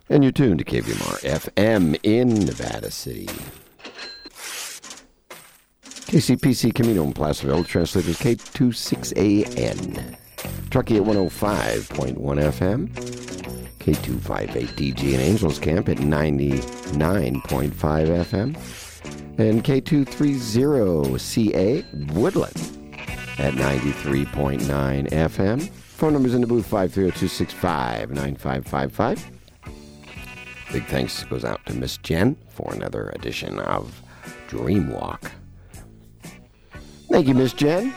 And you're tuned to KVMR FM in Nevada City. KCPC Camino in Placerville, translators K26AN. Truckee at 105.1 FM. K258DG in Angels Camp at 99.5 FM. And K230CA Woodland at 93.9 FM. Phone numbers in the booth 530-265-9555. Big thanks goes out to Miss Jen for another edition of Dreamwalk. Thank you, Miss Jen.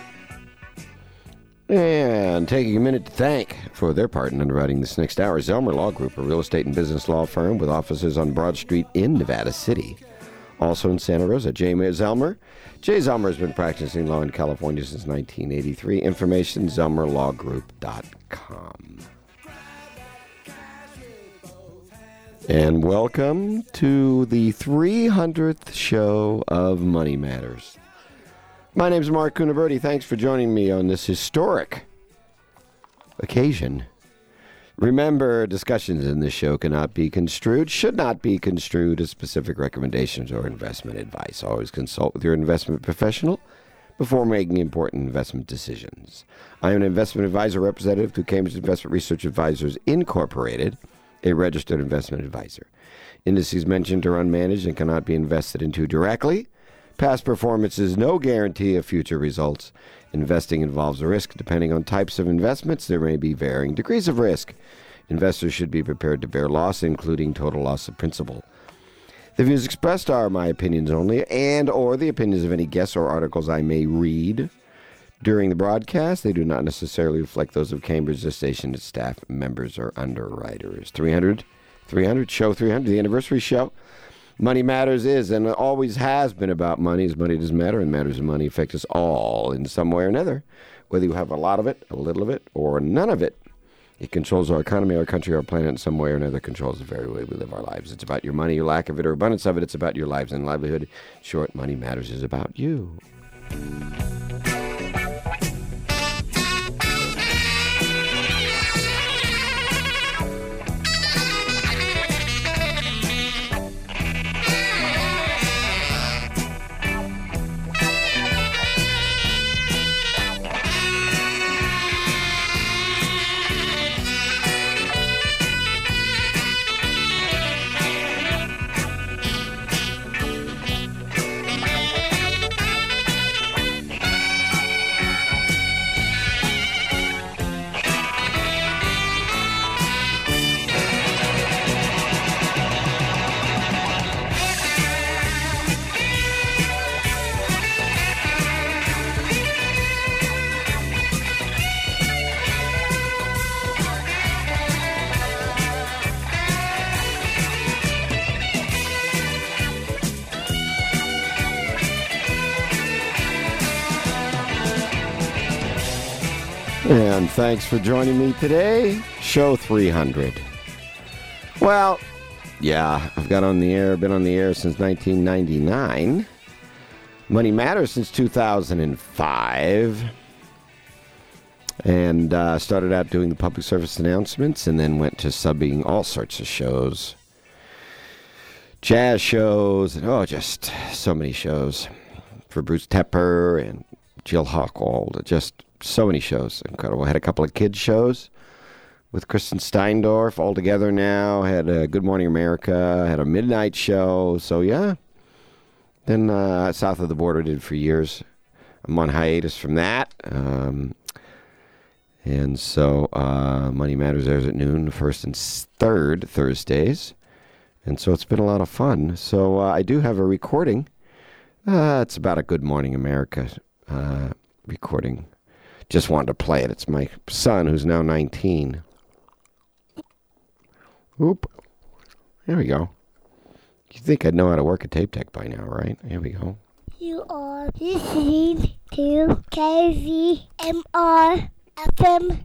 And taking a minute to thank for their part in underwriting this next hour, Zelmer Law Group, a real estate and business law firm with offices on Broad Street in Nevada City. Also in Santa Rosa, Jay Zelmer. Jay Zelmer has been practicing law in California since 1983. Information, ZelmerLawGroup.com. And welcome to the 300th show of Money Matters. My name is Mark Cunaverdi. Thanks for joining me on this historic occasion. Remember, discussions in this show cannot be construed, should not be construed as specific recommendations or investment advice. Always consult with your investment professional before making important investment decisions. I am an investment advisor representative to Cambridge Investment Research Advisors, Incorporated, a registered investment advisor. Indices mentioned are unmanaged and cannot be invested into directly. Past performance is no guarantee of future results. Investing involves a risk. Depending on types of investments, there may be varying degrees of risk. Investors should be prepared to bear loss, including total loss of principal. The views expressed are my opinions only and or the opinions of any guests or articles I may read during the broadcast. They do not necessarily reflect those of Cambridge, the station, its staff, members, or underwriters. 300, show 300, the anniversary show. Money Matters is and always has been about money, as money does matter, and matters of money affect us all in some way or another. Whether you have a lot of it, a little of it, or none of it, it controls our economy, our country, our planet in some way or another, controls the very way we live our lives. It's about your money, your lack of it, or abundance of it. It's about your lives and livelihood. In short, Money Matters is about you. And thanks for joining me today. Show 300. Well, yeah, I've been on the air since 1999. Money Matters since 2005. And started out doing the public service announcements and then went to subbing all sorts of shows. Jazz shows and, just so many shows. For Bruce Tepper and Jill Hochwald, just so many shows. Incredible. I had a couple of kids shows with Kristen Steindorf all together now. Had a Good Morning America. Had a midnight show. So, yeah. Then South of the Border did for years. I'm on hiatus from that. And so Money Matters airs at noon, first and third Thursdays. And so it's been a lot of fun. So I do have a recording. It's about a Good Morning America recording. Just wanted to play it. It's my son, who's now 19. Oop. There we go. You'd think I'd know how to work a tape deck by now, right? Here we go. You are listening to KVMR FM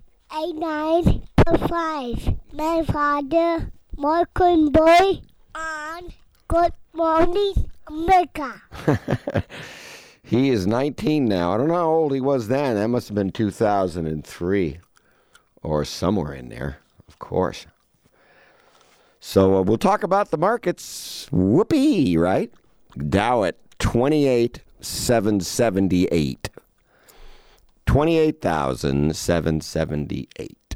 89.5. My father, Martin Boy, on Good Morning America. He is 19 now. I don't know how old he was then. That must have been 2003 or somewhere in there, of course. So we'll talk about the markets. Whoopee, right? Dow at 28,778. 28,778.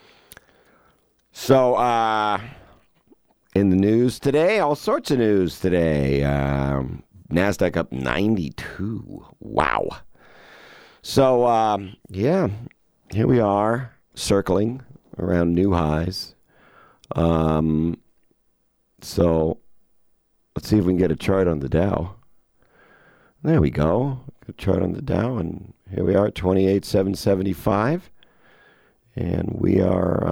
So, in the news today, all sorts of news today. NASDAQ up 92. Wow. So, yeah, here we are, circling around new highs. So, let's see if we can get a chart on the Dow. There we go. A chart on the Dow, and here we are at 28,775. And we are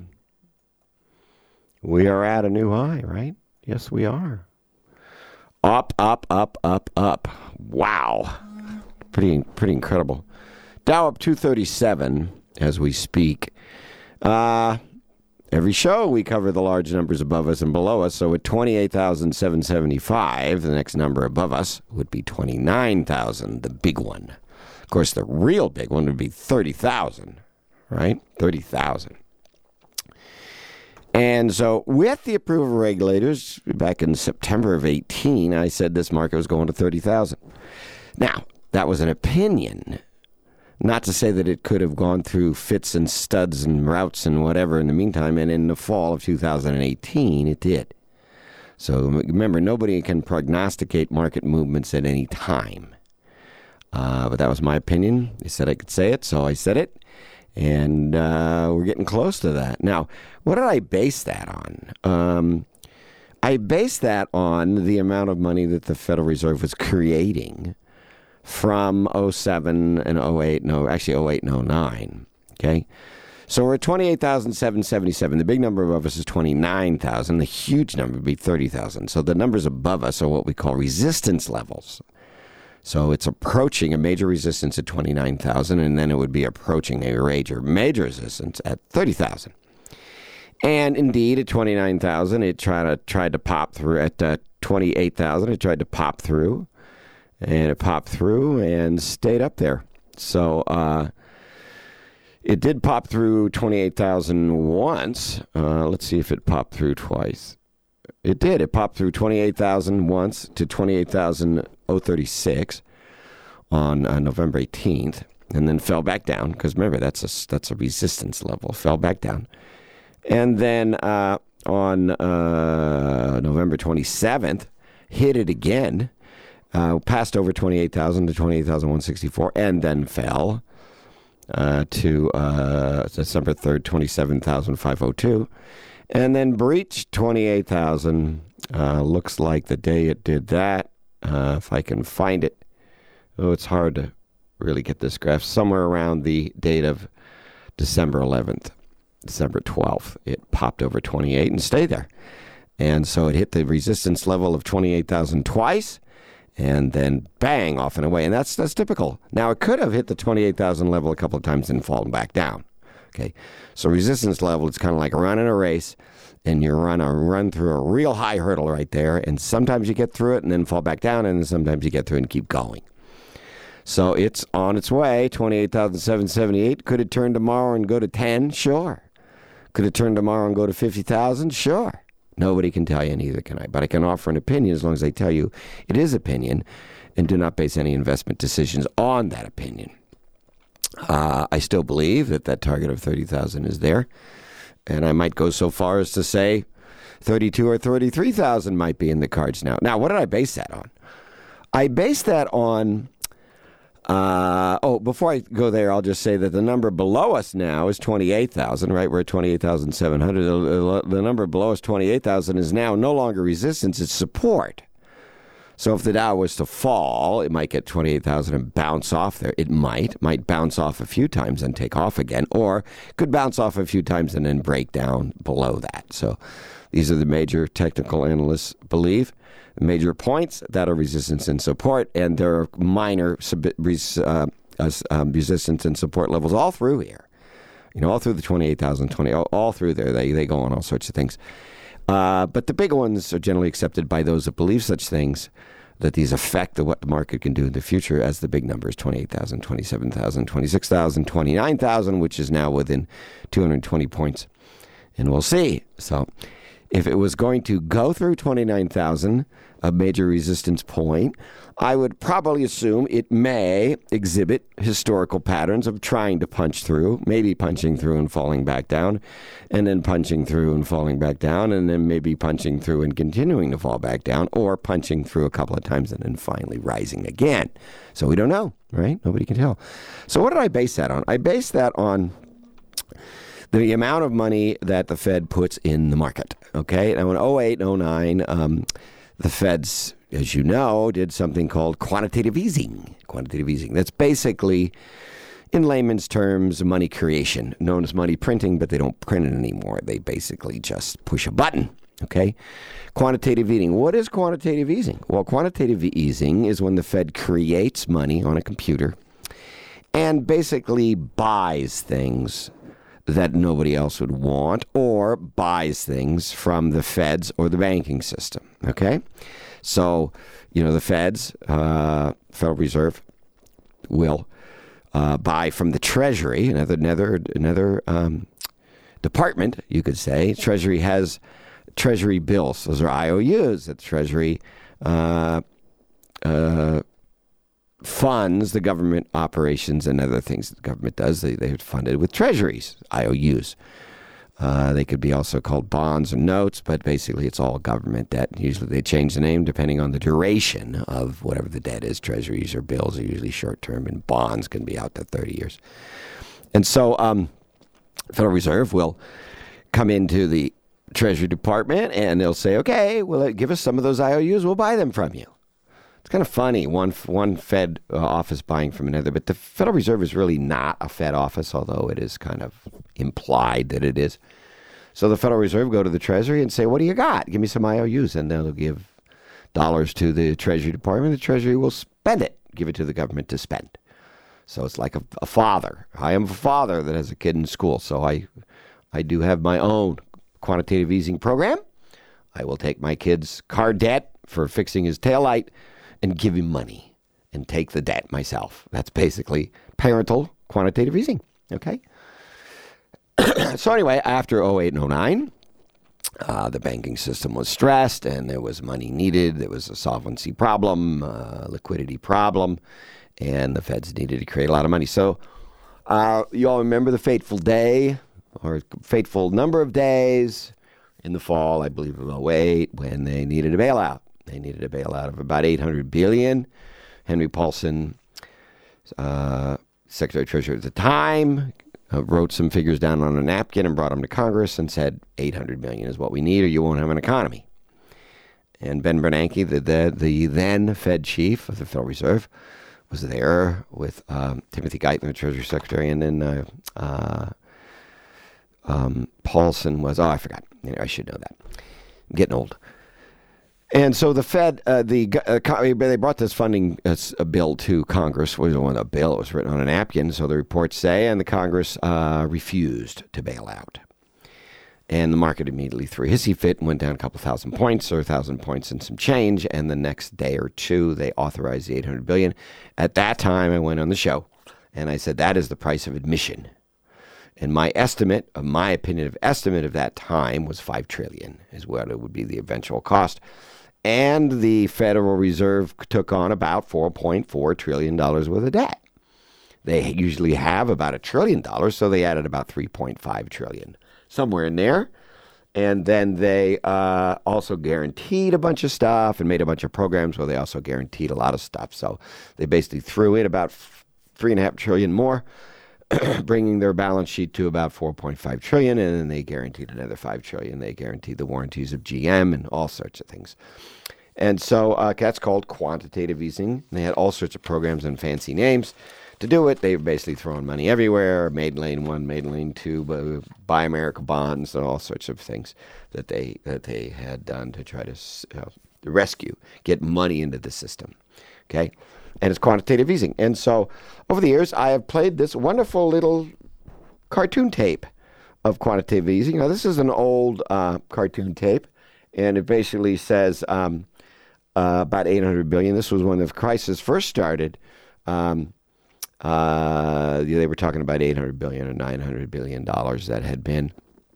at a new high, right? Yes, we are. Up, up, up, up, up. Wow. Pretty incredible. Dow up 237 as we speak. Every show we cover the large numbers above us and below us. So at 28,775, the next number above us would be 29,000, the big one. Of course, the real big one would be 30,000, right? 30,000. And so with the approval of regulators back in September of 18, I said this market was going to 30,000. Now, that was an opinion. Not to say that it could have gone through fits and studs and routes and whatever in the meantime, and in the fall of 2018, it did. So remember, nobody can prognosticate market movements at any time. But that was my opinion. They said I could say it, so I said it. And we're getting close to that. Now, what did I base that on? I based that on the amount of money that the Federal Reserve was creating from 07 and 08, no, actually 08 and 09, okay? So we're at 28,777. The big number above us is 29,000. The huge number would be 30,000. So the numbers above us are what we call resistance levels. So it's approaching a major resistance at 29,000, and then it would be approaching a major resistance at 30,000. And indeed, at 29,000, it tried to pop through. At 28,000, it tried to pop through. And it popped through and stayed up there. So it did pop through 28,000 once. Let's see if it popped through twice. It did. It popped through 28,000 once to 28,036 on November 18th, and then fell back down. Because remember, that's a resistance level. Fell back down. And then on November 27th, hit it again. Passed over 28,000 to 28,164, and then fell to December 3rd, 27,502, and then breached 28,000. Looks like the day it did that, if I can find it. Oh, it's hard to really get this graph. Somewhere around the date of December 11th, December 12th, it popped over 28 and stayed there. And so it hit the resistance level of 28,000 twice, and then bang, off and away. And that's typical. Now, it could have hit the 28,000 level a couple of times and fallen back down. Okay, so resistance level, it's kind of like running a race, and you run through a real high hurdle right there, and sometimes you get through it and then fall back down, and then sometimes you get through it and keep going. So it's on its way, 28,778. Could it turn tomorrow and go to 10? Sure. Could it turn tomorrow and go to 50,000? Sure. Nobody can tell you, neither can I. But I can offer an opinion as long as I tell you it is opinion and do not base any investment decisions on that opinion. I still believe that target of 30,000 is there. And I might go so far as to say 32 or 33,000 might be in the cards now. Now, what did I base that on? I based that on... before I go there, I'll just say that the number below us now is 28,000, right? We're at 28,700. The number below us, 28,000, is now no longer resistance, it's support. So if the Dow was to fall, it might get 28,000 and bounce off there. It might bounce off a few times and take off again, or could bounce off a few times and then break down below that. So these are the major technical analysts believe. Major points that are resistance and support, and there are minor resistance and support levels all through here. You know, all through the 28,000, all through there. They go on all sorts of things. But the big ones are generally accepted by those that believe such things, that these affect what the market can do in the future as the big numbers, 28,000, 27,000, 26,000, 29,000, which is now within 220 points. And we'll see. So if it was going to go through 29,000, a major resistance point, I would probably assume it may exhibit historical patterns of trying to punch through, maybe punching through and falling back down, and then punching through and falling back down, and then maybe punching through and continuing to fall back down, or punching through a couple of times and then finally rising again. So we don't know, right? Nobody can tell. So what did I base that on? I based that on the amount of money that the Fed puts in the market, okay? Now, in 08 and 09, the Feds, as you know, did something called quantitative easing. Quantitative easing. That's basically, in layman's terms, money creation, known as money printing, but they don't print it anymore. They basically just push a button, okay? Quantitative easing. What is quantitative easing? Well, quantitative easing is when the Fed creates money on a computer and basically buys things that nobody else would want, or buys things from the Feds or the banking system, okay? So, the Feds, Federal Reserve, will buy from the Treasury, another department, you could say. Treasury has Treasury bills. Those are IOUs that the Treasury funds the government operations and other things that the government does. They're funded with treasuries, IOUs. They could be also called bonds or notes, but basically it's all government debt. Usually they change the name depending on the duration of whatever the debt is. Treasuries or bills are usually short-term, and bonds can be out to 30 years. And so Federal Reserve will come into the Treasury Department and they'll say, okay, well, give us some of those IOUs. We'll buy them from you. It's kind of funny, one Fed office buying from another, but the Federal Reserve is really not a Fed office, although it is kind of implied that it is. So the Federal Reserve go to the Treasury and say, what do you got? Give me some IOUs, and they'll give dollars to the Treasury Department. The Treasury will spend it, give it to the government to spend. So it's like a father. I am a father that has a kid in school, so I do have my own quantitative easing program. I will take my kid's car debt for fixing his taillight and give him money and take the debt myself. That's basically parental quantitative easing, okay? So anyway, after 08 and 09, the banking system was stressed and there was money needed. There was a solvency problem, liquidity problem, and the Feds needed to create a lot of money. So you all remember the fateful day or fateful number of days in the fall, I believe, of 08 when they needed a bailout. They needed a bailout of about $800 billion. Henry Paulson, Secretary of Treasury at the time, wrote some figures down on a napkin and brought them to Congress and said, $800 billion is what we need or you won't have an economy. And Ben Bernanke, the then Fed chief of the Federal Reserve, was there with Timothy Geithner, the Treasury Secretary, and then Paulson was, I forgot. Anyway, I should know that. I'm getting old. And so the Fed, they brought this funding bill to Congress. It wasn't a bill, it was written on a napkin, so the reports say, and the Congress refused to bail out. And the market immediately threw a hissy fit and went down a couple thousand points, or 1,000 points and some change, and the next day or two, they authorized the $800 billion. At that time, I went on the show, and I said, that is the price of admission. And my estimate of that time was $5 trillion is what it would be the eventual cost. And the Federal Reserve took on about $4.4 trillion worth of debt. They usually have about $1 trillion, so they added about $3.5 trillion, somewhere in there. And then they also guaranteed a bunch of stuff and made a bunch of programs where they also guaranteed a lot of stuff. So they basically threw in about $3.5 trillion more, bringing their balance sheet to about $4.5 trillion, and then they guaranteed another $5 trillion. They guaranteed the warranties of GM and all sorts of things. And so that's called quantitative easing. They had all sorts of programs and fancy names to do it. They were basically throwing money everywhere, Maiden Lane 1, Maiden Lane 2, Buy America bonds, and all sorts of things that they had done to try to rescue, get money into the system, okay? And it's quantitative easing. And so over the years, I have played this wonderful little cartoon tape of quantitative easing. Now, this is an old cartoon tape, and it basically says about $800 billion. This was when the crisis first started. They were talking about $800 billion or $900 billion that had been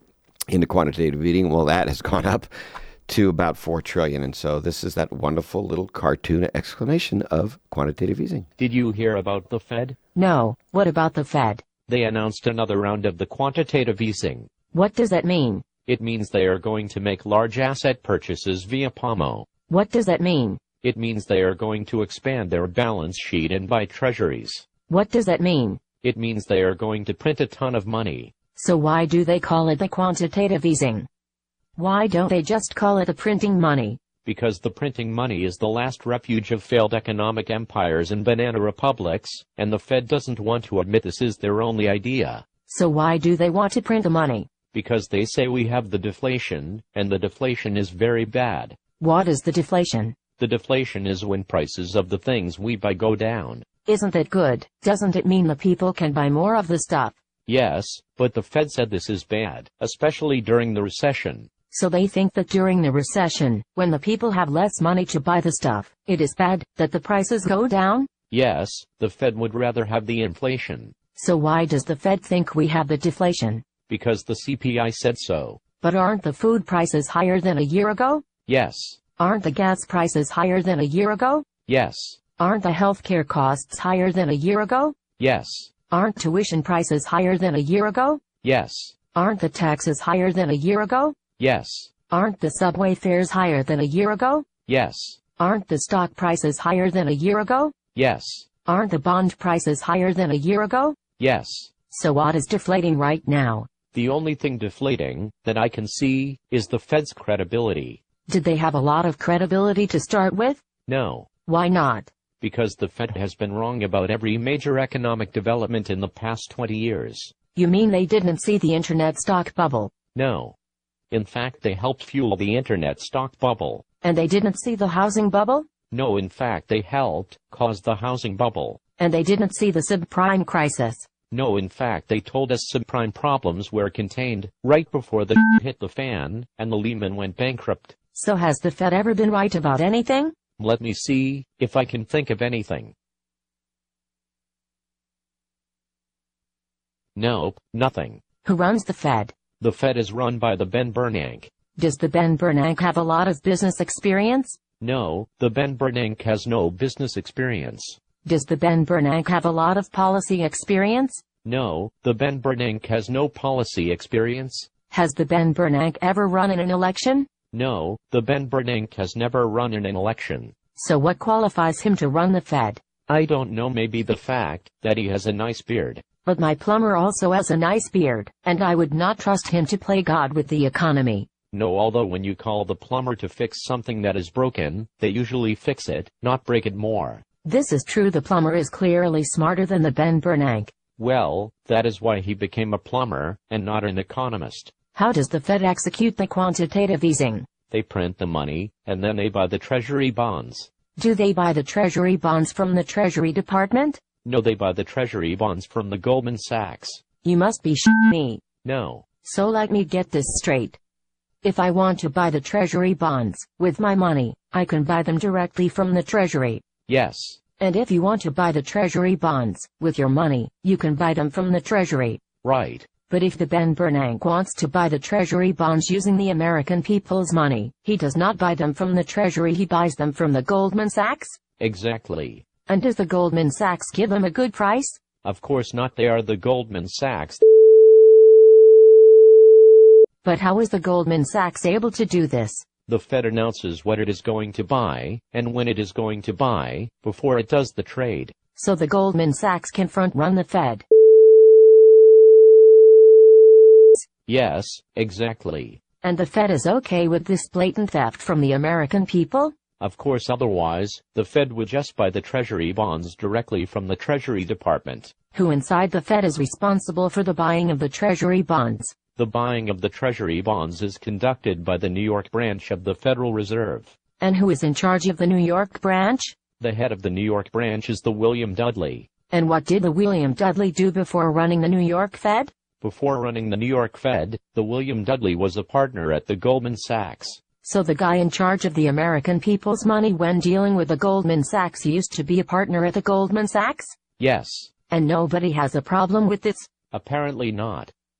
into quantitative easing. Well, that has gone up to about $4 trillion. And so this is that wonderful little cartoon explanation of quantitative easing. Did you hear about the Fed? No, what about the Fed? They announced another round of the quantitative easing. What does that mean? It means they are going to make large asset purchases via PAMO. What does that mean? It means they are going to expand their balance sheet and buy treasuries. What does that mean? It means they are going to print a ton of money. So why do they call it the quantitative easing? Why don't they just call it the printing money? Because the printing money is the last refuge of failed economic empires and banana republics, and the Fed doesn't want to admit this is their only idea. So why do they want to print the money? Because they say we have the deflation, and the deflation is very bad. What is the deflation? The deflation is when prices of the things we buy go down. Isn't that good? Doesn't it mean the people can buy more of the stuff? Yes, but the Fed said this is bad, especially during the recession. So they think that during the recession, when the people have less money to buy the stuff, it is bad that the prices go down? Yes, the Fed would rather have the inflation. So why does the Fed think we have the deflation? Because the CPI said so. But aren't the food prices higher than a year ago? Yes. Aren't the gas prices higher than a year ago? Yes. Aren't the healthcare costs higher than a year ago? Yes. Aren't tuition prices higher than a year ago? Yes. Aren't the taxes higher than a year ago? Yes. Aren't the subway fares higher than a year ago? Yes. Aren't the stock prices higher than a year ago? Yes. Aren't the bond prices higher than a year ago? Yes. So what is deflating right now? The only thing deflating that I can see is the Fed's credibility. Did they have a lot of credibility to start with? No. Why not? Because the Fed has been wrong about every major economic development in the past 20 years. You mean they didn't see the internet stock bubble? No. In fact, they helped fuel the internet stock bubble. And they didn't see the housing bubble? No, in fact, they helped cause the housing bubble. And they didn't see the subprime crisis? No, in fact, they told us subprime problems were contained right before the hit the fan and the Lehman went bankrupt. So has the Fed ever been right about anything? Let me see if I can think of anything. Nope, nothing. Who runs the Fed? The Fed is run by the Ben Bernanke. Does the Ben Bernanke have a lot of business experience? No, the Ben Bernanke has no business experience. Does the Ben Bernanke have a lot of policy experience? No, the Ben Bernanke has no policy experience. Has the Ben Bernanke ever run in an election? No, the Ben Bernanke has never run in an election. So what qualifies him to run the Fed? I don't know, maybe the fact that he has a nice beard. But my plumber also has a nice beard, and I would not trust him to play God with the economy. No, although when you call the plumber to fix something that is broken, they usually fix it, not break it more. This is true. The plumber is clearly smarter than the Ben Bernanke. Well, that is why he became a plumber, and not an economist. How does the Fed execute the quantitative easing? They print the money, and then they buy the Treasury bonds. Do they buy the Treasury bonds from the Treasury Department? No, they buy the Treasury bonds from the Goldman Sachs. You must be shitting me. No. So let me get this straight. If I want to buy the Treasury bonds with my money, I can buy them directly from the Treasury. Yes. And if you want to buy the Treasury bonds with your money, you can buy them from the Treasury. Right. But if the Ben Bernanke wants to buy the Treasury bonds using the American people's money, he does not buy them from the Treasury, he buys them from the Goldman Sachs? Exactly. And does the Goldman Sachs give him a good price? Of course not, they are the Goldman Sachs. But how is the Goldman Sachs able to do this? The Fed announces what it is going to buy, and when it is going to buy, before it does the trade. So the Goldman Sachs can front-run the Fed. Yes, exactly. And the Fed is okay with this blatant theft from the American people? Of course, otherwise, the Fed would just buy the Treasury bonds directly from the Treasury Department. Who inside the Fed is responsible for the buying of the Treasury bonds? The buying of the Treasury bonds is conducted by the New York branch of the Federal Reserve. And who is in charge of the New York branch? The head of the New York branch is the William Dudley. And what did the William Dudley do before running the New York Fed? Before running the New York Fed, the William Dudley was a partner at the Goldman Sachs. So the guy in charge of the American people's money when dealing with the Goldman Sachs used to be a partner at the Goldman Sachs? Yes. And nobody has a problem with this? Apparently not.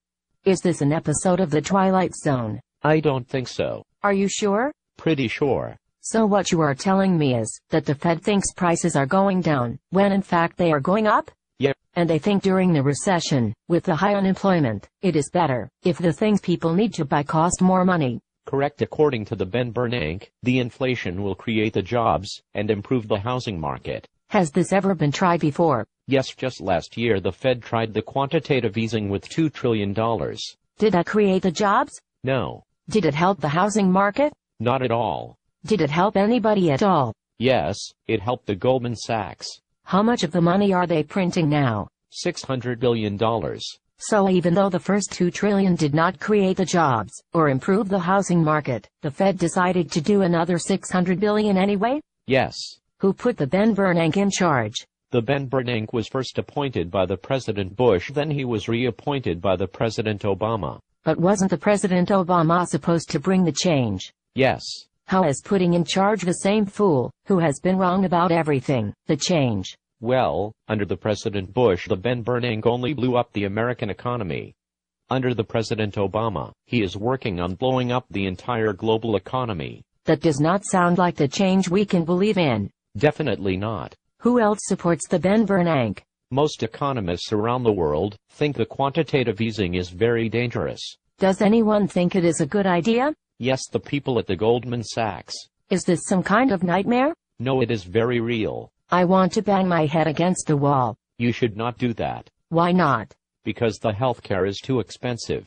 Is this an episode of The Twilight Zone? I don't think so. Are you sure? Pretty sure. So what you are telling me is that the Fed thinks prices are going down, when in fact they are going up? Yep. And they think during the recession, with the high unemployment, it is better if the things people need to buy cost more money. Correct. According to the Ben Bernanke, the inflation will create the jobs and improve the housing market. Has this ever been tried before? Yes, just last year the Fed tried the quantitative easing with $2 trillion. Did that create the jobs? No. Did it help the housing market? Not at all. Did it help anybody at all? Yes, it helped the Goldman Sachs. How much of the money are they printing now? $600 billion. So even though the first $2 trillion did not create the jobs, or improve the housing market, the Fed decided to do another $600 billion anyway? Yes. Who put the Ben Bernanke in charge? The Ben Bernanke was first appointed by the President Bush, then he was reappointed by the President Obama. But wasn't the President Obama supposed to bring the change? Yes. How is putting in charge the same fool, who has been wrong about everything, the change? Well, under the President Bush, the Ben Bernanke only blew up the American economy. Under the President Obama, he is working on blowing up the entire global economy. That does not sound like the change we can believe in. Definitely not. Who else supports the Ben Bernanke? Most economists around the world think the quantitative easing is very dangerous. Does anyone think it is a good idea? Yes, the people at the Goldman Sachs. Is this some kind of nightmare? No, it is very real. I want to bang my head against the wall. You should not do that. Why not? Because the healthcare is too expensive.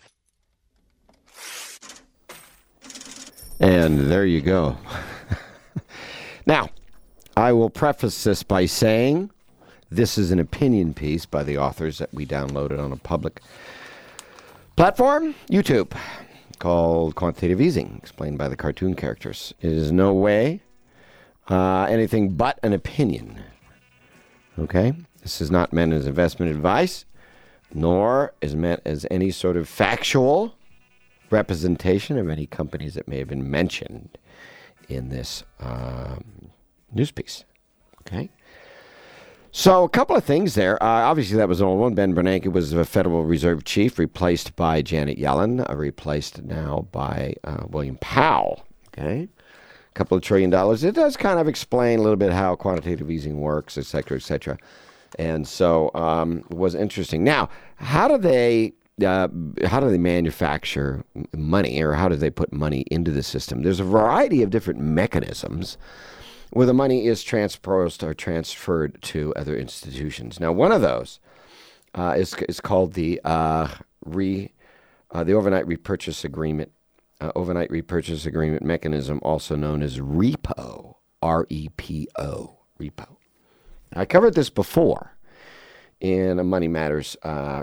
And there you go. Now, I will preface this by saying this is an opinion piece by the authors that we downloaded on a public platform, YouTube, called Quantitative Easing, explained by the cartoon characters. It is no way anything but an opinion. Okay? This is not meant as investment advice, nor is meant as any sort of factual representation of any companies that may have been mentioned in this news piece. Okay? So a couple of things there. Obviously, that was an old one. Ben Bernanke was the Federal Reserve Chief, replaced by Janet Yellen, replaced now by William Powell. Okay? A couple of $1 trillion. It does kind of explain a little bit how quantitative easing works, et cetera, et cetera. And so it was interesting. Now, how do they manufacture money, or how do they put money into the system? There's a variety of different mechanisms where the money is transposed or transferred to other institutions. Now, one of those is called the overnight repurchase agreement. Overnight repurchase agreement mechanism, also known as repo, R-E-P-O, repo. I covered this before in a Money Matters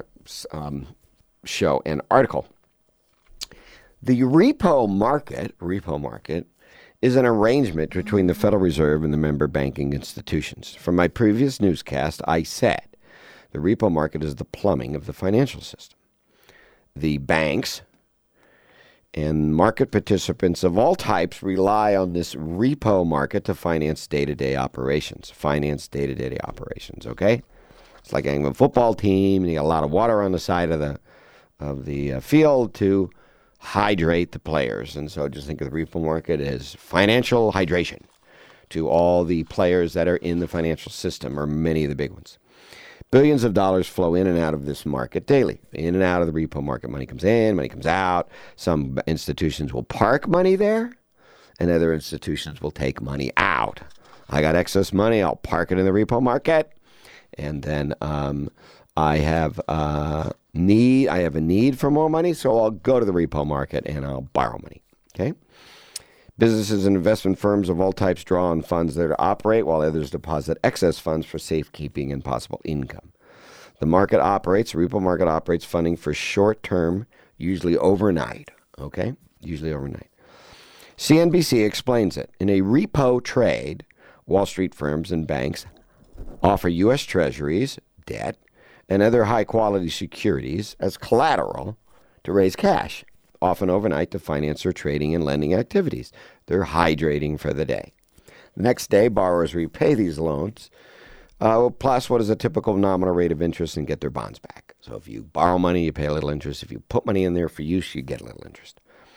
show and article. The repo market is an arrangement between the Federal Reserve and the member banking institutions. From my previous newscast, I said the repo market is the plumbing of the financial system. The banks and market participants of all types rely on this repo market to finance day-to-day operations. Okay? It's like having a football team, and you got a lot of water on the side of the field to hydrate the players. And so just think of the repo market as financial hydration to all the players that are in the financial system, or many of the big ones. Billions of dollars flow in and out of this market daily. In and out of the repo market. Money comes in, money comes out. Some institutions will park money there, and other institutions will take money out. I got excess money, I'll park it in the repo market, and then I have a need for more money, so I'll go to the repo market and I'll borrow money. Okay? Businesses and investment firms of all types draw on funds there to operate, while others deposit excess funds for safekeeping and possible income. The repo market operates funding for short-term, usually overnight. Okay? Usually overnight. CNBC explains it. In a repo trade, Wall Street firms and banks offer U.S. Treasuries, debt, and other high-quality securities as collateral to raise cash, often overnight, to finance their trading and lending activities. They're hydrating for the day. The next day, borrowers repay these loans Plus, what is a typical nominal rate of interest, and get their bonds back. So if you borrow money, you pay a little interest. If you put money in there for use, you get a little interest.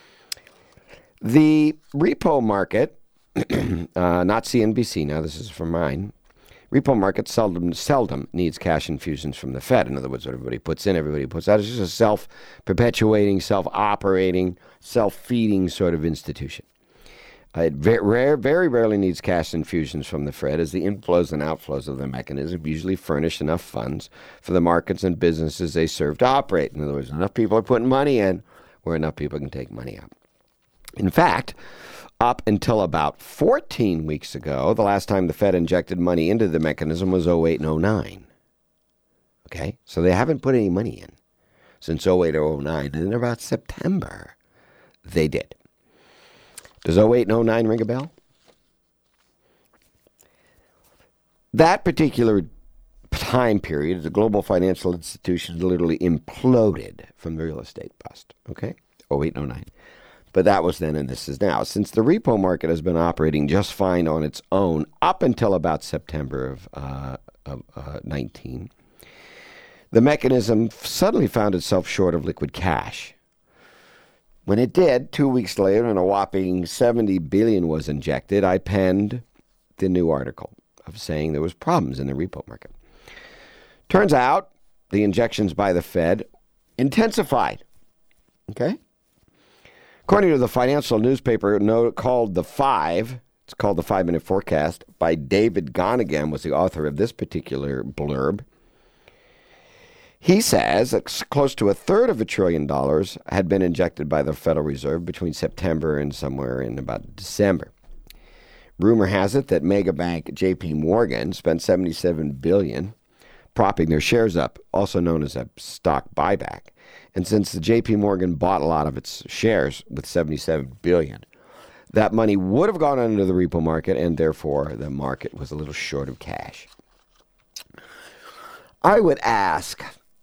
The repo market, not CNBC, now this is from mine. Repo market seldom needs cash infusions from the Fed. In other words, what everybody puts in, everybody puts out. It's just a self-perpetuating, self-operating, self-feeding sort of institution. It very rarely needs cash infusions from the Fed, as the inflows and outflows of the mechanism usually furnish enough funds for the markets and businesses they serve to operate. In other words, enough people are putting money in where enough people can take money out. In fact, up until about 14 weeks ago, the last time the Fed injected money into the mechanism was 08 and 09. Okay? So they haven't put any money in since 08 or 09. And in about September, they did. Does 08 and 09 ring a bell? That particular time period, the global financial institutions literally imploded from the real estate bust. Okay? 08 and 09. But that was then and this is now. Since the repo market has been operating just fine on its own up until about September of 19, the mechanism suddenly found itself short of liquid cash. When it did, 2 weeks later, and a whopping $70 billion was injected, I penned the new article of saying there was problems in the repo market. Turns out the injections by the Fed intensified. Okay? According to the financial newspaper called The Five, it's called The 5-Minute Forecast, by David Gonigan, was the author of this particular blurb. He says that close to $1/3 trillion had been injected by the Federal Reserve between September and somewhere in about December. Rumor has it that mega bank J.P. Morgan spent $77 billion propping their shares up, also known as a stock buyback. And since the J.P. Morgan bought a lot of its shares with $77 billion, that money would have gone into the repo market, and therefore the market was a little short of cash. I would ask,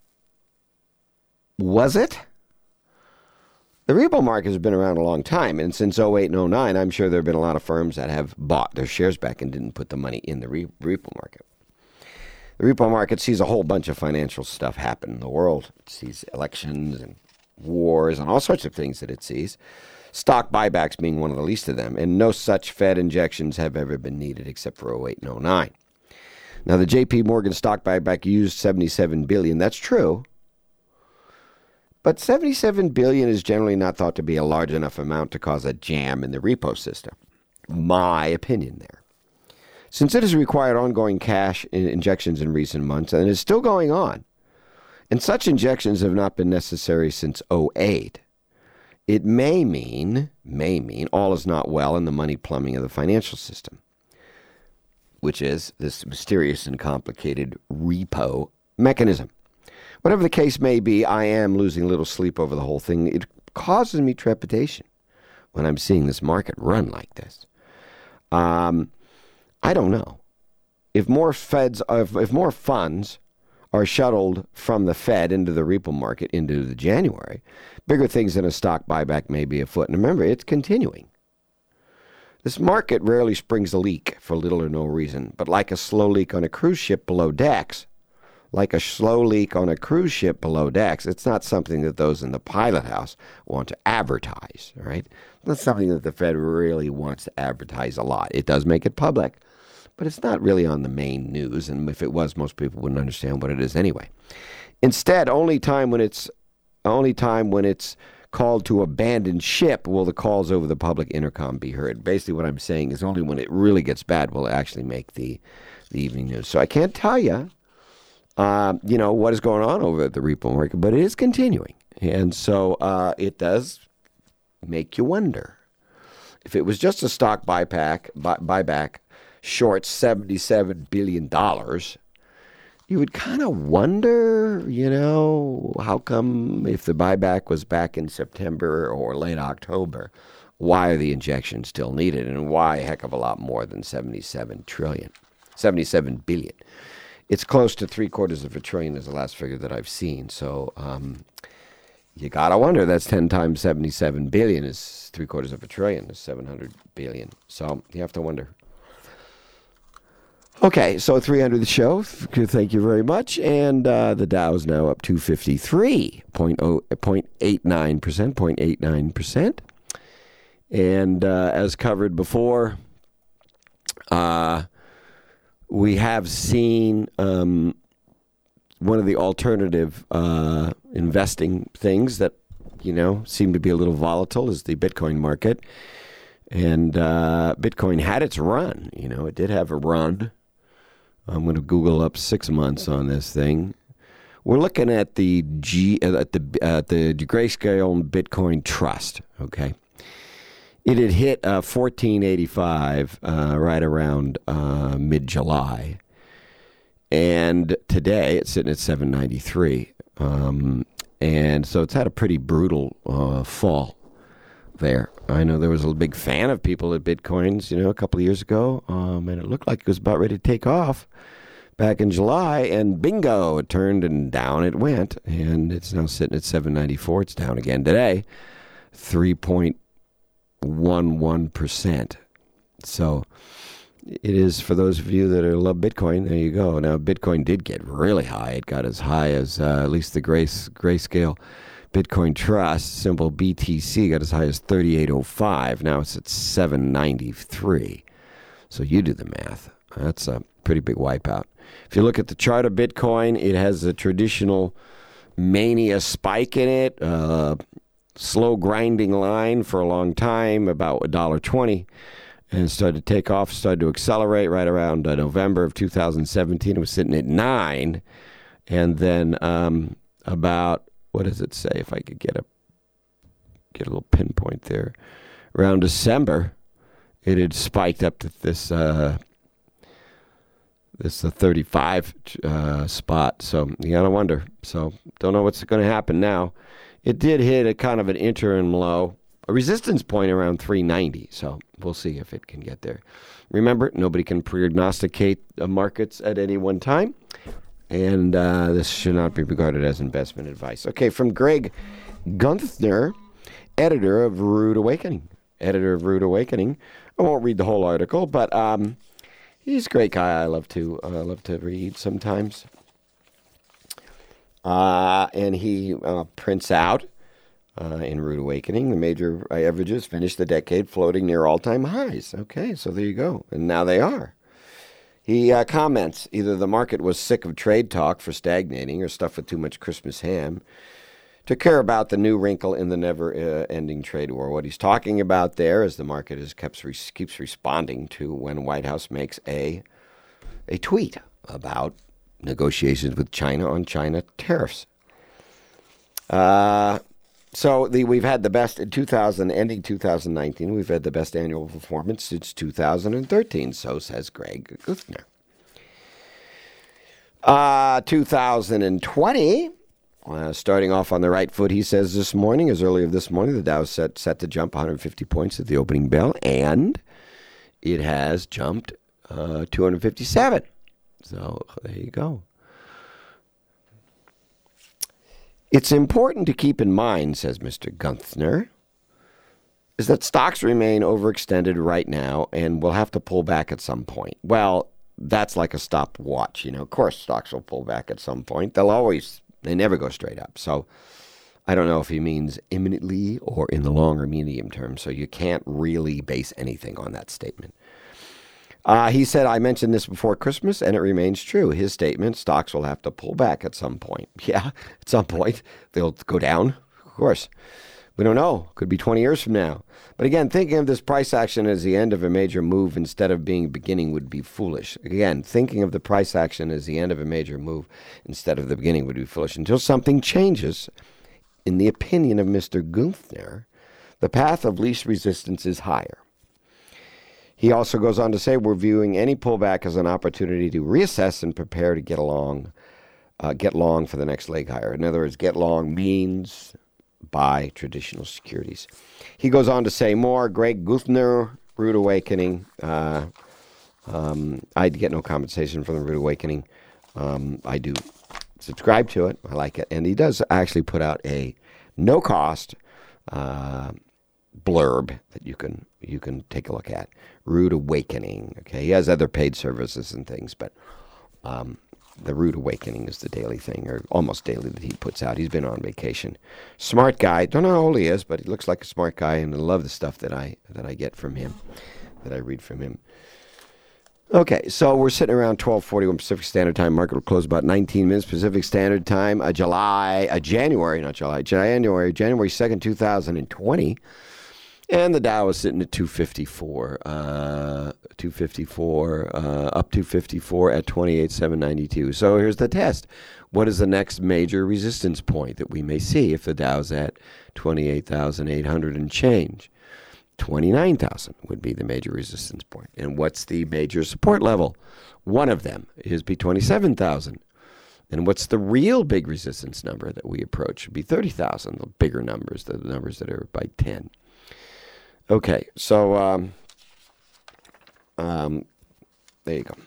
was it? The repo market has been around a long time, and since 08 and 09, I'm sure there have been a lot of firms that have bought their shares back and didn't put the money in the repo market. The repo market sees a whole bunch of financial stuff happen in the world. It sees elections and wars and all sorts of things that it sees. Stock buybacks being one of the least of them, and no such Fed injections have ever been needed except for 08 and 09. Now, the J.P. Morgan stock buyback used $77 billion. That's true. But $77 billion is generally not thought to be a large enough amount to cause a jam in the repo system. My opinion there. Since it has required ongoing cash injections in recent months, and is still going on, and such injections have not been necessary since 08, it may mean all is not well in the money plumbing of the financial system, which is this mysterious and complicated repo mechanism. Whatever the case may be, I am losing a little sleep over the whole thing. It causes me trepidation when I'm seeing this market run like this. I don't know. If more funds are shuttled from the Fed into the repo market into the January, bigger things than a stock buyback may be afoot. And remember, it's continuing. This market rarely springs a leak for little or no reason, but like a slow leak on a cruise ship below decks, it's not something that those in the pilot house want to advertise, all right? That's something that the Fed really wants to advertise a lot. It does make it public, but it's not really on the main news, and if it was, most people wouldn't understand what it is anyway. Instead, only time when it's called to abandon ship will the calls over the public intercom be heard. Basically what I'm saying is only when it really gets bad will it actually make the evening news. So I can't tell you, what is going on over at the repo market, but it is continuing. And so it does make you wonder. If it was just a stock buyback short $77 billion, you would kind of wonder, how come if the buyback was back in September or late October, why are the injections still needed, and why a heck of a lot more than $77 billion. It's close to $750 billion is the last figure that I've seen. So you got to wonder, that's 10 times 77 billion is $750 billion is 700 billion. So you have to wonder. Okay, so 300th show. Thank you very much. And the Dow is now up 253.89%. And as covered before, we have seen one of the alternative investing things that, seem to be a little volatile is the Bitcoin market. And Bitcoin had its run. It did have a run. I'm going to Google up 6 months on this thing. We're looking at the Grayscale Bitcoin Trust. Okay, it had hit 1485 right around mid-July, and today it's sitting at 793, and so it's had a pretty brutal fall there. I know there was a big fan of people at Bitcoins, a couple of years ago, and it looked like it was about ready to take off back in July, and bingo, it turned and down it went, and it's now sitting at 794. It's down again today, 3.11%. So it is, for those of you that love Bitcoin, there you go. Now, Bitcoin did get really high. It got as high as at least the Grayscale Bitcoin Trust, symbol BTC, got as high as 3805. Now it's at 793. So you do the math. That's a pretty big wipeout. If you look at the chart of Bitcoin, it has a traditional mania spike in it, slow grinding line for a long time, about $1.20, and started to take off, started to accelerate right around November of 2017. It was sitting at 9, and then about, what does it say? If I could get a little pinpoint there. Around December, it had spiked up to this 35 spot. So you gotta wonder. So don't know what's going to happen now. It did hit a kind of an interim low, a resistance point around 390. So we'll see if it can get there. Remember, nobody can prognosticate markets at any one time. And this should not be regarded as investment advice. Okay, from Greg Guenthner, editor of Rude Awakening. I won't read the whole article, but he's a great guy. I love to read sometimes. And he prints out in Rude Awakening, the major averages finished the decade floating near all-time highs. Okay, so there you go. And now they are. He comments, either the market was sick of trade talk for stagnating or stuffed with too much Christmas ham to care about the new wrinkle in the never-ending trade war. What he's talking about there is the market keeps responding to when White House makes a tweet about negotiations with China on China tariffs. So we've had the best in ending 2019. We've had the best annual performance since 2013. So says Greg Guenthner. 2020, starting off on the right foot, he says as early as this morning, the Dow set to jump 150 points at the opening bell, and it has jumped 257. So there you go. It's important to keep in mind, says Mr. Guenthner, is that stocks remain overextended right now and will have to pull back at some point. Well, that's like a stopwatch. Of course, stocks will pull back at some point. They never go straight up. So I don't know if he means imminently or in the long or medium term. So you can't really base anything on that statement. He said, I mentioned this before Christmas, and it remains true. His statement, stocks will have to pull back at some point. Yeah, at some point. They'll go down, of course. We don't know. Could be 20 years from now. But again, thinking of this price action as the end of a major move instead of being beginning would be foolish. Again, thinking of the price action as the end of a major move instead of the beginning would be foolish. Until something changes, in the opinion of Mr. Guenthner, the path of least resistance is higher. He also goes on to say, we're viewing any pullback as an opportunity to reassess and prepare to get long for the next leg higher. In other words, get long means buy traditional securities. He goes on to say more. Greg Guenthner, Rude Awakening. I get no compensation from the Rude Awakening. I do subscribe to it. I like it. And he does actually put out a no-cost blurb that you can take a look at. Rude Awakening. Okay, he has other paid services and things, but the Rude Awakening is the daily thing, or almost daily, that he puts out. He's been on vacation. Smart guy. Don't know how old he is, but he looks like a smart guy, and I love the stuff that I get from him, that I read from him. Okay, so we're sitting around 12:41 Pacific Standard Time. Market will close about 19 minutes Pacific Standard Time. January 2nd, 2020. And the Dow is sitting at 254, up 254 at 28,792. So here's the test. What is the next major resistance point that we may see if the Dow's at 28,800 and change? 29,000 would be the major resistance point. And what's the major support level? One of them is be 27,000. And what's the real big resistance number that we approach? Would be 30,000, the bigger numbers, the numbers that are by 10. Okay, so there you go.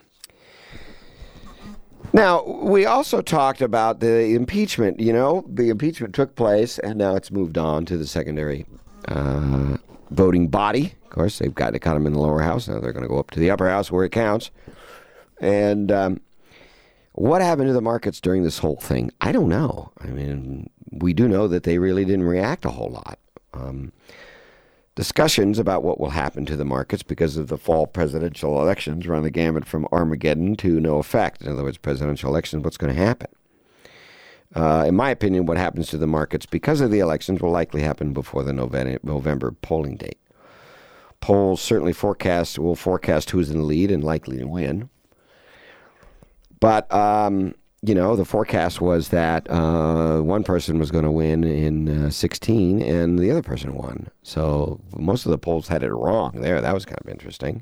Now, we also talked about the impeachment. You know, the impeachment took place, and now it's moved on to the secondary voting body. Of course, they've got them in the lower house. Now they're going to go up to the upper house where it counts. And what happened to the markets during this whole thing? I don't know. I mean, we do know that they really didn't react a whole lot. Discussions about what will happen to the markets because of the fall presidential elections run the gamut from Armageddon to no effect. In other words, presidential elections, what's going to happen? In my opinion, what happens to the markets because of the elections will likely happen before the November polling date. Polls certainly will forecast who's in the lead and likely to win. But, the forecast was that one person was going to win in 16 and the other person won. So most of the polls had it wrong there. That was kind of interesting.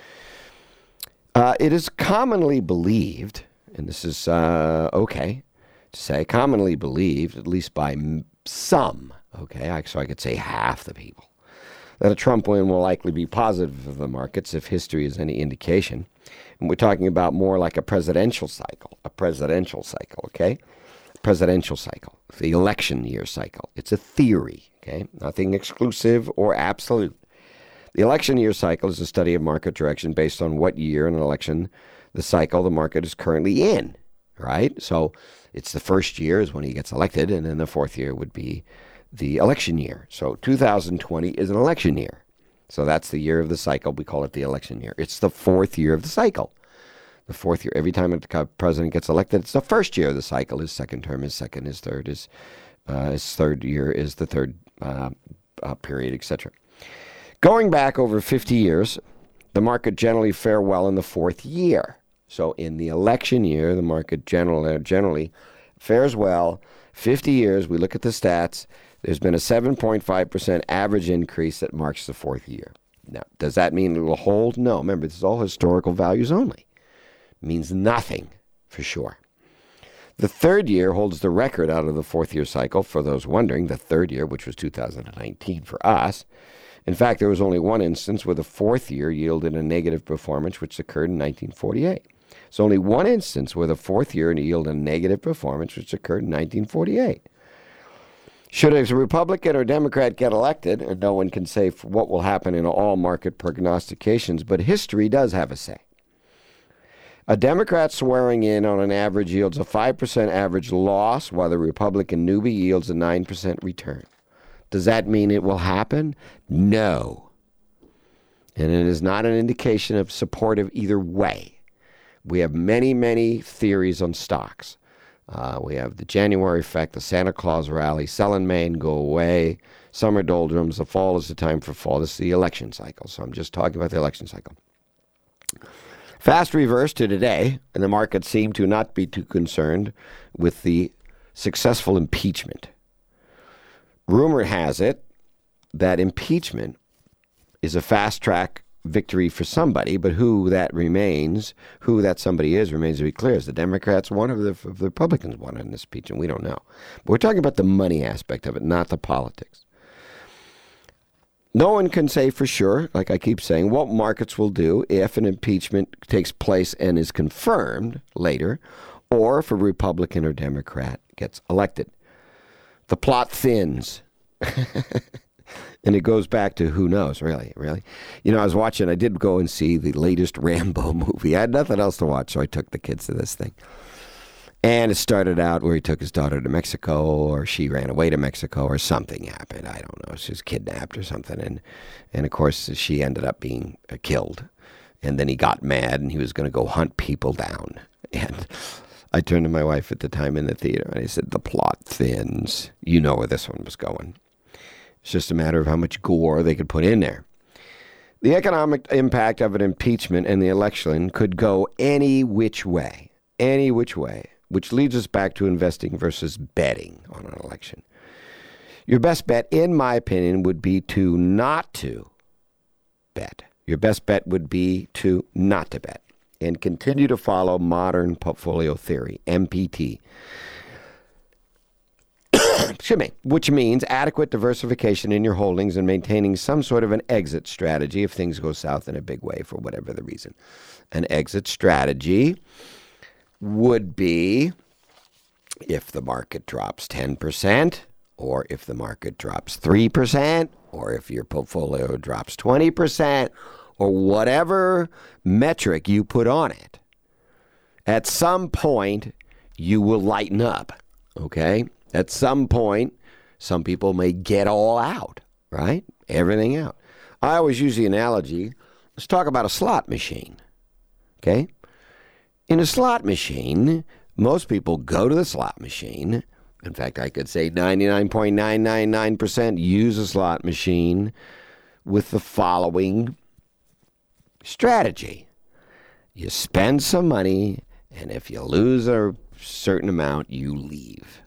It is commonly believed, and this is okay to say, commonly believed, at least by some, okay, so I could say half the people, that a Trump win will likely be positive for the markets if history is any indication. And we're talking about more like a presidential cycle, okay? Presidential cycle, the election year cycle. It's a theory, okay? Nothing exclusive or absolute. The election year cycle is a study of market direction based on what year in an election the cycle the market is currently in, right? So it's the first year is when he gets elected, and then the fourth year would be the election year. So 2020 is an election year. So that's the year of the cycle. We call it the election year. It's the fourth year of the cycle. The fourth year. Every time a president gets elected, it's the first year of the cycle. His second term is second. His third is his third year is the third period, etc. Going back over 50 years, the market generally fare well in the fourth year. So in the election year, the market generally fares well. 50 years, we look at the stats, there's been a 7.5% average increase that marks the fourth year. Now, does that mean it will hold? No. Remember, this is all historical values only. It means nothing, for sure. The third year holds the record out of the fourth year cycle. For those wondering, the third year, which was 2019 for us. In fact, there was only one instance where the fourth year yielded a negative performance, which occurred in 1948. So only one instance where the fourth year yielded a negative performance, which occurred in 1948. Should a Republican or Democrat get elected, and no one can say what will happen in all market prognostications, but history does have a say. A Democrat swearing in on an average yields a 5% average loss, while the Republican newbie yields a 9% return. Does that mean it will happen? No. And it is not an indication of support of either way. We have many, many theories on stocks. We have the January effect, the Santa Claus rally, sell in May and go away, summer doldrums, the fall is the time for fall. This is the election cycle, so I'm just talking about the election cycle. Fast reverse to today, and the market seemed to not be too concerned with the successful impeachment. Rumor has it that impeachment is a fast-track victory for somebody, but who that somebody is remains to be clear. Is the Democrats won or the Republicans won in this impeachment? We don't know. But we're talking about the money aspect of it, not the politics. No one can say for sure, like I keep saying, what markets will do if an impeachment takes place and is confirmed later, or if a Republican or Democrat gets elected. The plot thins. And it goes back to who knows, really. I did go and see the latest Rambo movie. I had nothing else to watch, so I took the kids to this thing. And it started out where he took his daughter to Mexico, or she ran away to Mexico, or something happened. I don't know. She was kidnapped or something. And of course, she ended up being killed. And then he got mad, and he was going to go hunt people down. And I turned to my wife at the time in the theater, and I said, the plot thins. You know where this one was going. It's just a matter of how much gore they could put in there. The economic impact of an impeachment and the election could go any which way, which leads us back to investing versus betting on an election. Your best bet, in my opinion, would be to not to bet. Your best bet would be to not to bet and continue to follow modern portfolio theory, MPT. Which means adequate diversification in your holdings and maintaining some sort of an exit strategy if things go south in a big way for whatever the reason. An exit strategy would be if the market drops 10%, or if the market drops 3%, or if your portfolio drops 20%, or whatever metric you put on it. At some point, you will lighten up, okay? At some point, some people may get all out, right? Everything out. I always use the analogy, let's talk about a slot machine, okay? In a slot machine, most people go to the slot machine. In fact, I could say 99.999% use a slot machine with the following strategy. You spend some money, and if you lose a certain amount, you leave.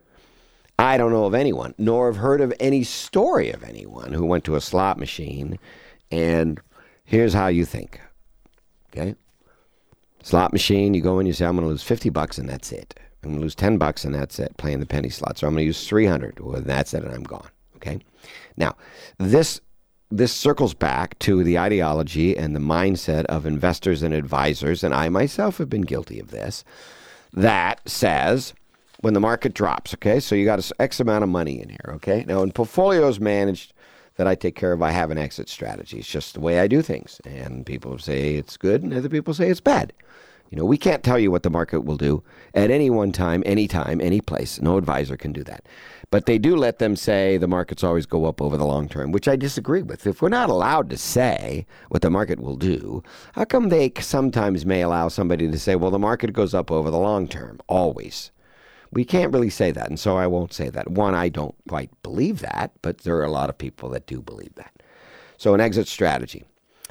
I don't know of anyone, nor have heard of any story of anyone who went to a slot machine, and here's how you think, okay? Slot machine, you go in, you say, I'm going to lose $50 and that's it. I'm going to lose $10 and that's it, playing the penny slots. Or I'm going to use $300, well, that's it, and I'm gone, okay? Now, this circles back to the ideology and the mindset of investors and advisors, and I myself have been guilty of this, that says when the market drops, okay, so you got X amount of money in here, okay? Now, in portfolios managed that I take care of, I have an exit strategy. It's just the way I do things, and people say it's good, and other people say it's bad. You know, we can't tell you what the market will do at any one time, any place. No advisor can do that. But they do let them say the markets always go up over the long term, which I disagree with. If we're not allowed to say what the market will do, how come they sometimes may allow somebody to say, well, the market goes up over the long term, always? We can't really say that, and so I won't say that. One, I don't quite believe that, but there are a lot of people that do believe that. So an exit strategy.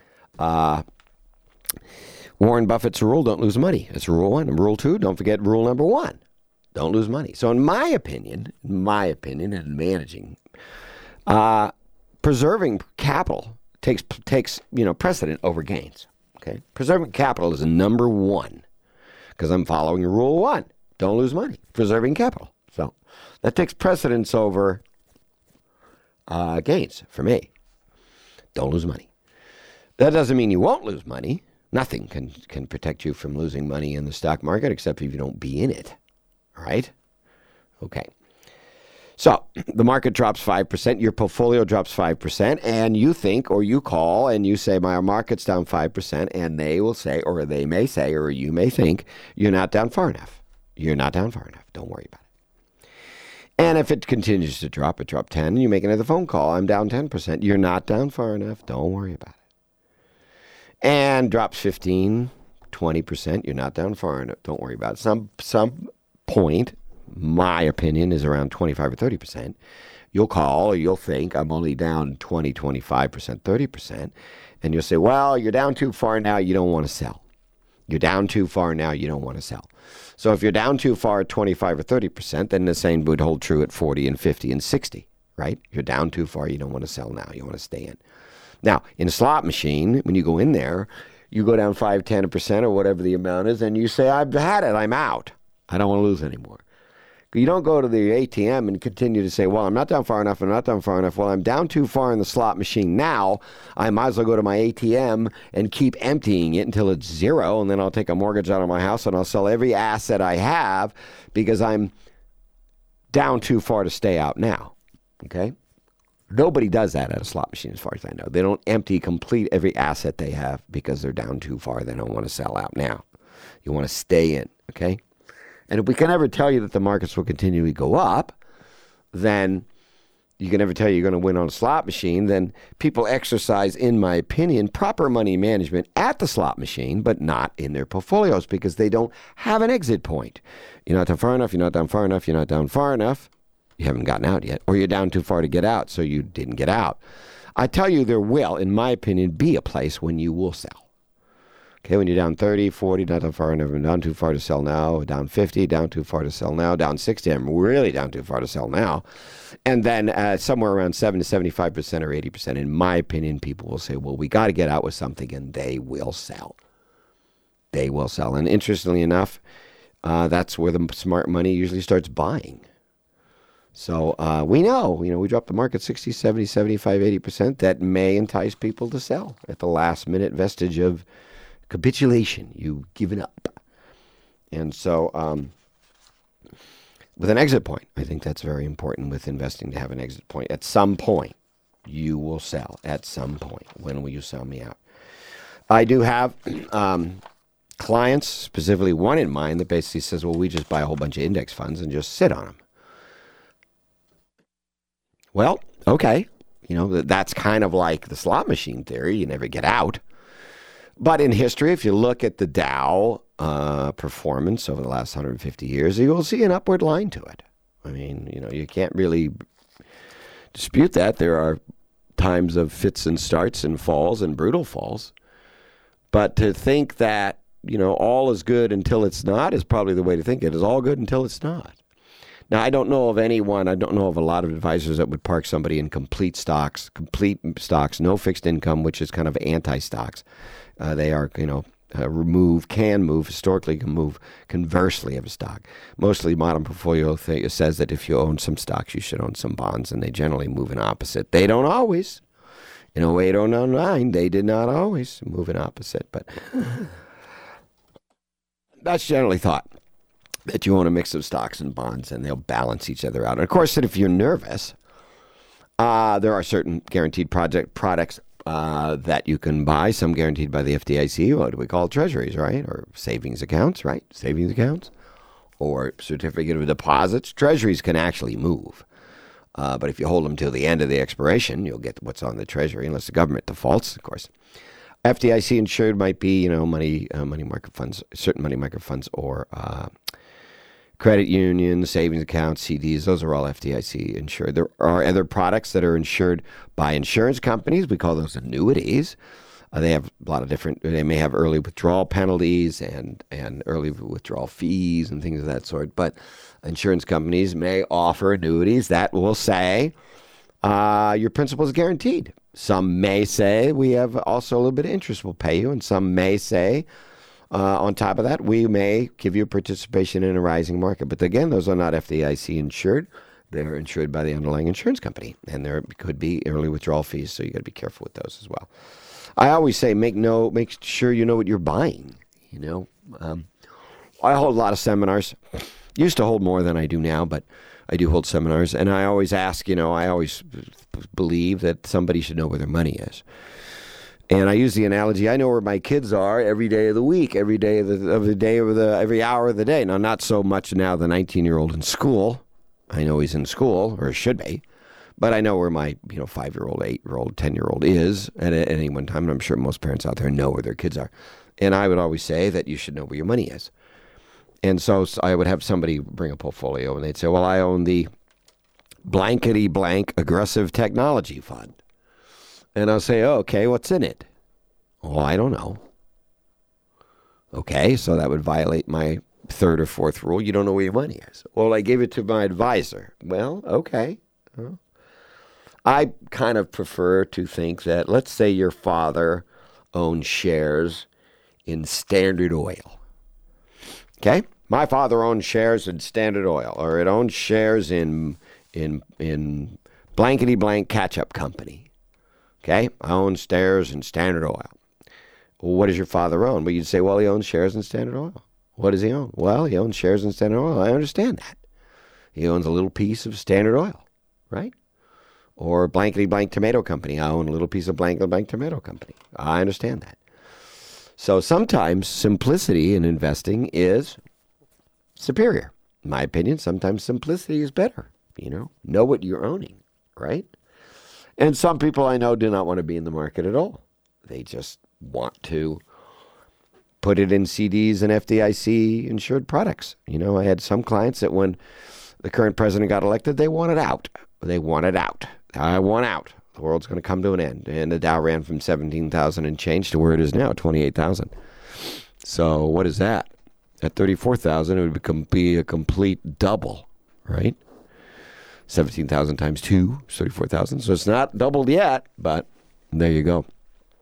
Warren Buffett's rule, don't lose money. That's rule 1. And rule 2, don't forget rule number 1. Don't lose money. So in my opinion, in managing, preserving capital takes precedent over gains. Okay, preserving capital is number 1 because I'm following rule 1. Don't lose money. Preserving capital. So that takes precedence over gains for me. Don't lose money. That doesn't mean you won't lose money. Nothing can protect you from losing money in the stock market except if you don't be in it. All right? Okay. So the market drops 5%, your portfolio drops 5%, and you think or you call and you say, my market's down 5%, and they will say, or they may say, or you may think, you're not down far enough. You're not down far enough. Don't worry about it. And if it continues to drop, it dropped 10, and you make another phone call, I'm down 10%. You're not down far enough. Don't worry about it. And drops 15, 20%. You're not down far enough. Don't worry about it. Some point, my opinion, is around 25 or 30%. You'll call or you'll think, I'm only down 20, 25%, 30%. And you'll say, well, you're down too far now. You don't want to sell. You're down too far now. You don't want to sell. So if you're down too far at 25 or 30%, then the same would hold true at 40 and 50 and 60, right? You're down too far. You don't want to sell now. You want to stay in. Now, in a slot machine, when you go in there, you go down 5, 10% or whatever the amount is, and you say, I've had it. I'm out. I don't want to lose anymore. You don't go to the ATM and continue to say, well, I'm not down far enough. I'm not down far enough. Well, I'm down too far in the slot machine now. I might as well go to my ATM and keep emptying it until it's zero, and then I'll take a mortgage out of my house and I'll sell every asset I have because I'm down too far to stay out now. Okay? Nobody does that at a slot machine, as far as I know. They don't empty complete every asset they have because they're down too far. They don't want to sell out now. You want to stay in, okay? And if we can ever tell you that the markets will continually go up, then you can never tell you're going to win on a slot machine, then people exercise, in my opinion, proper money management at the slot machine, but not in their portfolios because they don't have an exit point. You're not down far enough, you're not down far enough, you're not down far enough. You haven't gotten out yet, or you're down too far to get out, so you didn't get out. I tell you, there will, in my opinion, be a place when you will sell. Okay, when you're down 30, 40, not down far enough, I'm down too far to sell now, down 50, down too far to sell now, down 60, I'm really down too far to sell now. And then somewhere around 7 to 75% or 80%, in my opinion, people will say, well, we got to get out with something, and they will sell. They will sell. And interestingly enough, that's where the smart money usually starts buying. So we know, we drop the market 60, 70, 75, 80%. That may entice people to sell at the last minute vestige of capitulation. You've given up. And so with an exit point, I think that's very important with investing to have an exit point. At some point, you will sell. At some point. When will you sell me out? I do have clients, specifically one in mind, that basically says, well, we just buy a whole bunch of index funds and just sit on them. Well, okay. That's kind of like the slot machine theory. You never get out. But in history, if you look at the Dow performance over the last 150 years, you will see an upward line to it. I mean, you can't really dispute that. There are times of fits and starts and falls and brutal falls. But to think that, all is good until it's not is probably the way to think it. It's all good until it's not. Now, I don't know of a lot of advisors that would park somebody in complete stocks, no fixed income, which is kind of anti-stocks. They are, historically can move conversely of a stock. Mostly modern portfolio says that if you own some stocks, you should own some bonds, and they generally move in opposite. They don't always. In 08, 09, they did not always move in opposite, but that's generally thought. That you own a mix of stocks and bonds, and they'll balance each other out. And of course, if you're nervous, there are certain guaranteed products that you can buy, some guaranteed by the FDIC. What do we call treasuries, right? Or savings accounts, right? Savings accounts. Or certificate of deposits. Treasuries can actually move. But if you hold them till the end of the expiration, you'll get what's on the treasury, unless the government defaults, of course. FDIC insured might be, money market funds, certain money market funds, or credit unions, savings accounts, CDs, those are all FDIC insured. There are other products that are insured by insurance companies. We call those annuities. They have a lot of they may have early withdrawal penalties and early withdrawal fees and things of that sort. But insurance companies may offer annuities that will say your principal is guaranteed. Some may say we have also a little bit of interest we'll pay you, and some may say on top of that, we may give you participation in a rising market. But again, those are not FDIC insured. They're insured by the underlying insurance company. And there could be early withdrawal fees, so you got to be careful with those as well. I always say make sure you know what you're buying. I hold a lot of seminars. Used to hold more than I do now, but I do hold seminars. And I always ask, I always believe that somebody should know where their money is. And I use the analogy, I know where my kids are every day of the week, every day of the day, every hour of the day. Now, not so much now the 19-year-old in school. I know he's in school, or should be. But I know where my 5-year-old, 8-year-old, 10-year-old is at any one time. And I'm sure most parents out there know where their kids are. And I would always say that you should know where your money is. And so I would have somebody bring a portfolio, and they'd say, well, I own the blankety blank aggressive technology fund. And I'll say, oh, okay, what's in it? Well, I don't know. Okay, so that would violate my third or fourth rule. You don't know where your money is. Well, I gave it to my advisor. Well, okay. I kind of prefer to think that, let's say your father owns shares in Standard Oil. Okay? My father owns shares in Standard Oil, or it owns shares in blankety blank catch-up company. Okay, I own shares in Standard Oil. Well, what does your father own? Well, you'd say, well, he owns shares in Standard Oil. What does he own? Well, he owns shares in Standard Oil. I understand that. He owns a little piece of Standard Oil, right? Or blankety blank tomato company. I own a little piece of blankety blank tomato company. I understand that. So sometimes simplicity in investing is superior. In my opinion, sometimes simplicity is better. Know what you're owning, right? And some people I know do not want to be in the market at all. They just want to put it in CDs and FDIC insured products. I had some clients that when the current president got elected, they wanted out. They wanted out. I want out. The world's going to come to an end. And the Dow ran from 17,000 and change to where it is now, 28,000. So what is that? At 34,000, it would be a complete double, right? 17,000 times 2 is 34,000. So it's not doubled yet, but there you go.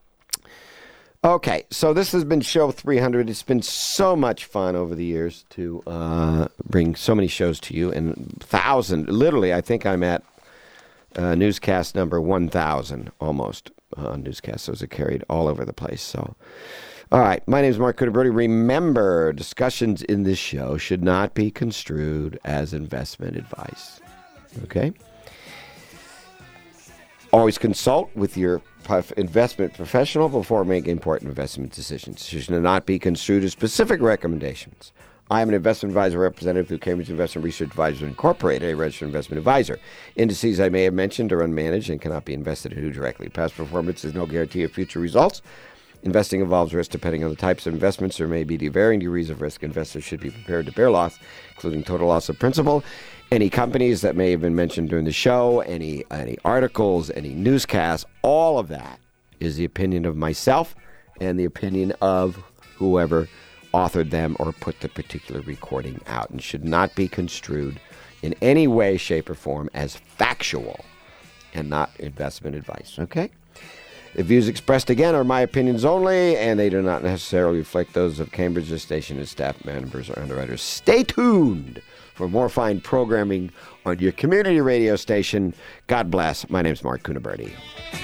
Okay, so this has been show 300. It's been so much fun over the years to bring so many shows to you. And 1,000, literally, I think I'm at newscast number 1,000 almost. Newscasts, those are carried all over the place. So, all right, my name is Mark Cunaberti. Remember, discussions in this show should not be construed as investment advice. Okay? Always consult with your investment professional before making important investment decisions. It should not be construed as specific recommendations. I am an investment advisor representative through Cambridge Investment Research Advisors Incorporated, a registered investment advisor. Indices I may have mentioned are unmanaged and cannot be invested into directly. Past performance is no guarantee of future results. Investing involves risk depending on the types of investments. There may be varying degrees of risk. Investors should be prepared to bear loss, including total loss of principal. Any companies that may have been mentioned during the show, any articles, any newscasts, all of that is the opinion of myself and the opinion of whoever authored them or put the particular recording out, and should not be construed in any way, shape, or form as factual and not investment advice, okay? The views expressed again are my opinions only, and they do not necessarily reflect those of Cambridge, the station, and staff members or underwriters. Stay tuned for more fine programming on your community radio station. God bless. My name's Mark Cunaberti.